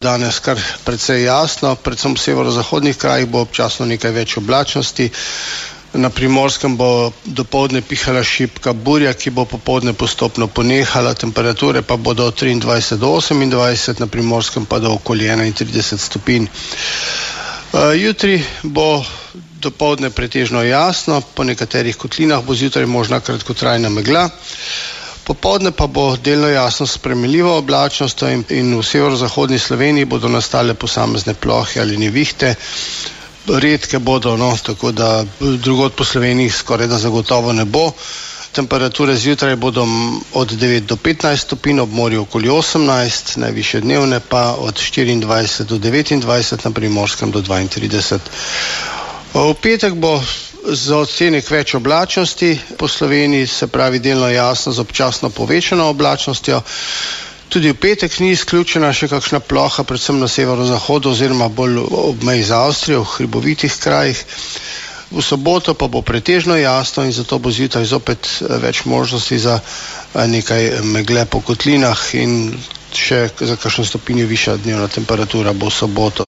Danes kar precej jasno, predvsem v severozahodnih krajih bo občasno nekaj več oblačnosti. Na Primorskem bo dopoldne pihala šibka burja, ki bo popoldne postopno ponehala, temperature pa bodo od 23 do 28, na Primorskem pa do okoli 31 stopinj. Jutri bo dopoldne pretežno jasno, po nekaterih kotlinah bo zjutraj možna kratkotrajna megla. Popoldne pa bo delno jasno s spremenljivo oblačnostjo in v severozahodni Sloveniji bodo nastale posamezne plohe ali nevihte. Redke bodo, tako da drugod po Sloveniji skoraj da zagotovo ne bo. Temperature zjutraj bodo od 9 do 15 stopinj, ob morju okoli 18, najvišje dnevne pa od 24 do 29, na Primorskem do 32. V petek bo za odtenek več oblačnosti po Sloveniji, se pravi delno jasno z občasno povečano oblačnostjo. Tudi v petek ni izključena še kakšna ploha, predvsem na severozahodu oziroma bolj ob meji z Avstrijo, v hribovitih krajih. V soboto pa bo pretežno jasno in zato bo zjutraj zopet več možnosti za nekaj megle po kotlinah in še za kakšno stopinjo višja dnevna temperatura bo v soboto.